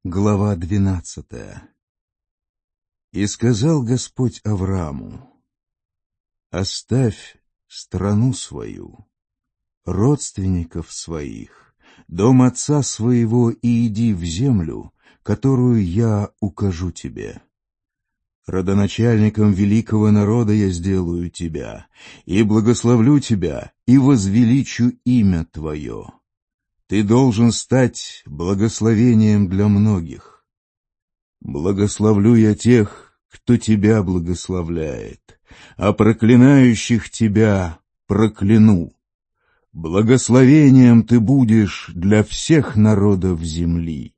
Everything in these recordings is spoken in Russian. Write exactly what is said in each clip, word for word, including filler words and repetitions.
Глава двенадцатая. И сказал Господь Аврааму: «Оставь страну свою, родственников своих, дом отца своего, и иди в землю, которую я укажу тебе. Родоначальником великого народа я сделаю тебя, и благословлю тебя, и возвеличу имя твое. Ты должен стать благословением для многих. Благословлю я тех, кто тебя благословляет, а проклинающих тебя прокляну. Благословением ты будешь для всех народов земли».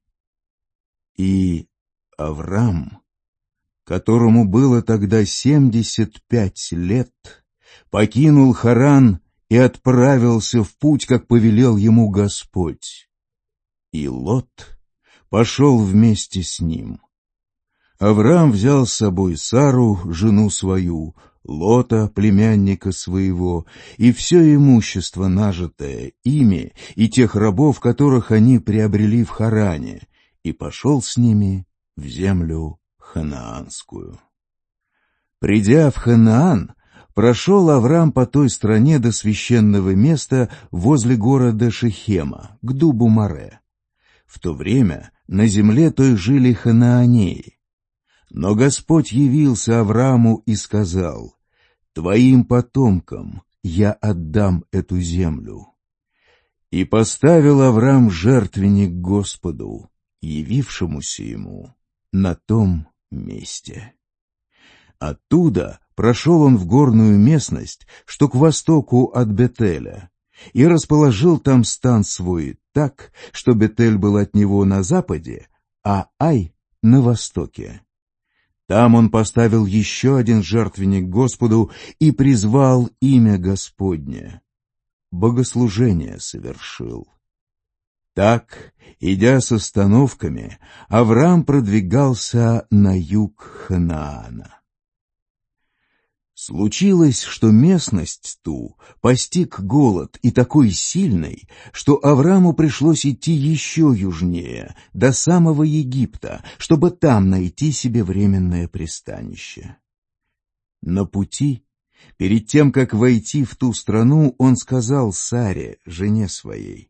И Аврам, которому было тогда семьдесят пять лет, покинул Харан и отправился в путь, как повелел ему Господь. И Лот пошел вместе с ним. Авраам взял с собой Сару, жену свою, Лота, племянника своего, и все имущество, нажитое ими, и тех рабов, которых они приобрели в Харане, и пошел с ними в землю ханаанскую. Придя в Ханаан, прошел Авраам по той стране до священного места возле города Шехема, к дубу Море. В то время на земле той жили ханаанеи. Но Господь явился Аврааму и сказал: «Твоим потомкам я отдам эту землю». И поставил Авраам жертвенник Господу, явившемуся ему на том месте. Оттуда прошел он в горную местность, что к востоку от Бетеля, и расположил там стан свой так, что Бетель был от него на западе, а Ай — на востоке. Там он поставил еще один жертвенник Господу и призвал имя Господне. Богослужение совершил. Так, идя с остановками, Авраам продвигался на юг Ханаана. Случилось, что местность ту постиг голод и такой сильный, что Аврааму пришлось идти еще южнее, до самого Египта, чтобы там найти себе временное пристанище. На пути, перед тем, как войти в ту страну, он сказал Саре, жене своей: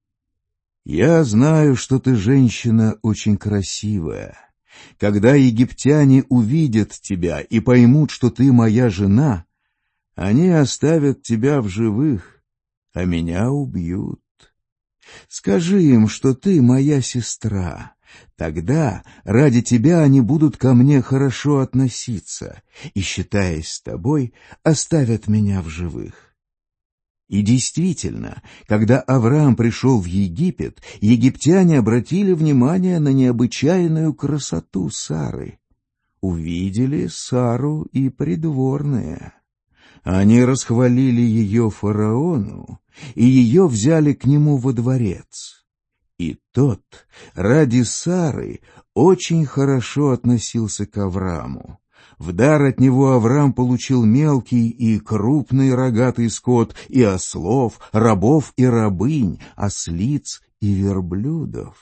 «Я знаю, что ты женщина очень красивая. Когда египтяне увидят тебя и поймут, что ты моя жена, они оставят тебя в живых, а меня убьют. Скажи им, что ты моя сестра. Тогда ради тебя они будут ко мне хорошо относиться и, считаясь с тобой, оставят меня в живых». И действительно, когда Авраам пришел в Египет, египтяне обратили внимание на необычайную красоту Сары. Увидели Сару и придворные. Они расхвалили ее фараону, и ее взяли к нему во дворец. И тот ради Сары очень хорошо относился к Аврааму. В дар от него Авраам получил мелкий и крупный рогатый скот, и ослов, рабов и рабынь, ослиц и верблюдов.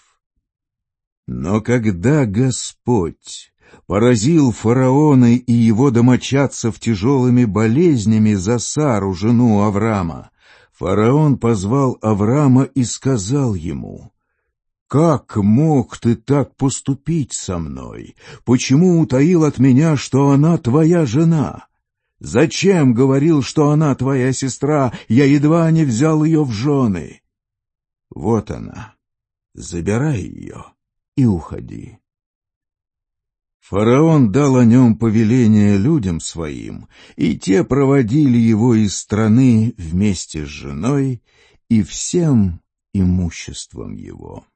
Но когда Господь поразил фараона и его домочадцев тяжелыми болезнями за Сару, жену Авраама, фараон позвал Авраама и сказал ему: «Как мог ты так поступить со мной? Почему утаил от меня, что она твоя жена? Зачем говорил, что она твоя сестра? Я едва не взял ее в жены. Вот она, забирай ее и уходи». Фараон дал о нем повеление людям своим, и те проводили его из страны вместе с женой и всем имуществом его.